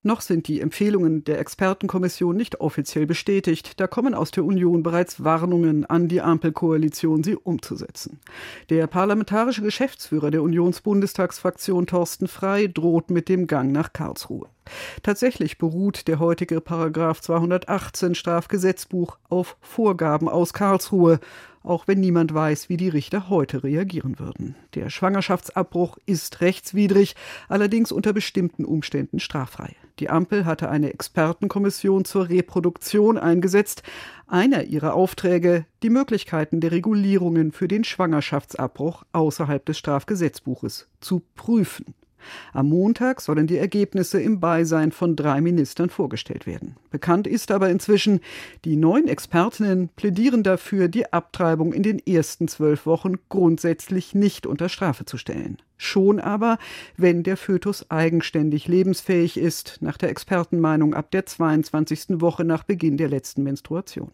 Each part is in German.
Noch sind die Empfehlungen der Expertenkommission nicht offiziell bestätigt. Da kommen aus der Union bereits Warnungen an die Ampelkoalition, sie umzusetzen. Der parlamentarische Geschäftsführer der Unionsbundestagsfraktion Thorsten Frey droht mit dem Gang nach Karlsruhe. Tatsächlich beruht der heutige Paragraph 218 Strafgesetzbuch auf Vorgaben aus Karlsruhe, auch wenn niemand weiß, wie die Richter heute reagieren würden. Der Schwangerschaftsabbruch ist rechtswidrig, allerdings unter bestimmten Umständen straffrei. Die Ampel hatte eine Expertenkommission zur Reproduktion eingesetzt. Einer ihrer Aufträge, die Möglichkeiten der Regulierungen für den Schwangerschaftsabbruch außerhalb des Strafgesetzbuches zu prüfen. Am Montag sollen die Ergebnisse im Beisein von 3 Ministern vorgestellt werden. Bekannt ist aber inzwischen, die 9 Expertinnen plädieren dafür, die Abtreibung in den ersten 12 Wochen grundsätzlich nicht unter Strafe zu stellen. Schon aber, wenn der Fötus eigenständig lebensfähig ist, nach der Expertenmeinung ab der 22. Woche nach Beginn der letzten Menstruation.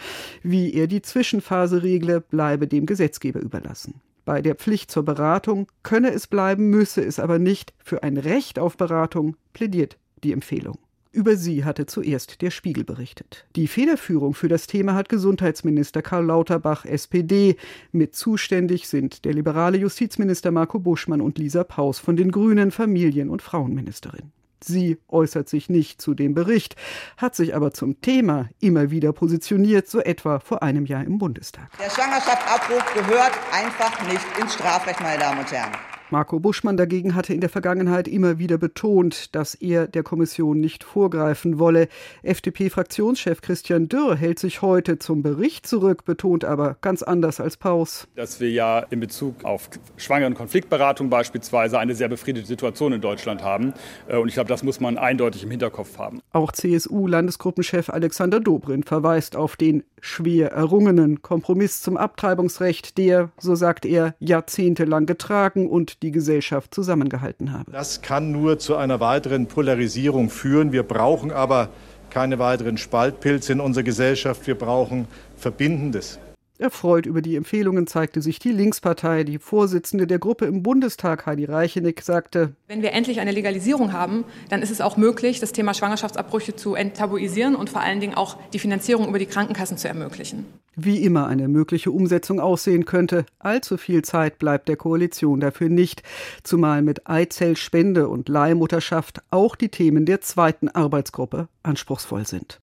Wie er die Zwischenphase regle, bleibe dem Gesetzgeber überlassen. Bei der Pflicht zur Beratung könne es bleiben, müsse es aber nicht. Für ein Recht auf Beratung plädiert die Empfehlung. Über sie hatte zuerst der Spiegel berichtet. Die Federführung für das Thema hat Gesundheitsminister Karl Lauterbach, SPD. Mit zuständig sind der liberale Justizminister Marco Buschmann und Lisa Paus von den Grünen, Familien- und Frauenministerin. Sie äußert sich nicht zu dem Bericht, hat sich aber zum Thema immer wieder positioniert, so etwa vor einem Jahr im Bundestag. Der Schwangerschaftsabbruch gehört einfach nicht ins Strafrecht, meine Damen und Herren. Marco Buschmann dagegen hatte in der Vergangenheit immer wieder betont, dass er der Kommission nicht vorgreifen wolle. FDP-Fraktionschef Christian Dürr hält sich heute zum Bericht zurück, betont aber ganz anders als Paus. Dass wir ja in Bezug auf Schwangeren- und Konfliktberatung beispielsweise eine sehr befriedete Situation in Deutschland haben. Und ich glaube, das muss man eindeutig im Hinterkopf haben. Auch CSU-Landesgruppenchef Alexander Dobrindt verweist auf den schwer errungenen Kompromiss zum Abtreibungsrecht, der, so sagt er, jahrzehntelang getragen und die Gesellschaft zusammengehalten habe. Das kann nur zu einer weiteren Polarisierung führen. Wir brauchen aber keine weiteren Spaltpilze in unserer Gesellschaft. Wir brauchen Verbindendes. Erfreut über die Empfehlungen zeigte sich die Linkspartei. Die Vorsitzende der Gruppe im Bundestag, Heidi Reicheneck, sagte: Wenn wir endlich eine Legalisierung haben, dann ist es auch möglich, das Thema Schwangerschaftsabbrüche zu enttabuisieren und vor allen Dingen auch die Finanzierung über die Krankenkassen zu ermöglichen. Wie immer eine mögliche Umsetzung aussehen könnte, allzu viel Zeit bleibt der Koalition dafür nicht, zumal mit Eizellspende und Leihmutterschaft auch die Themen der zweiten Arbeitsgruppe anspruchsvoll sind.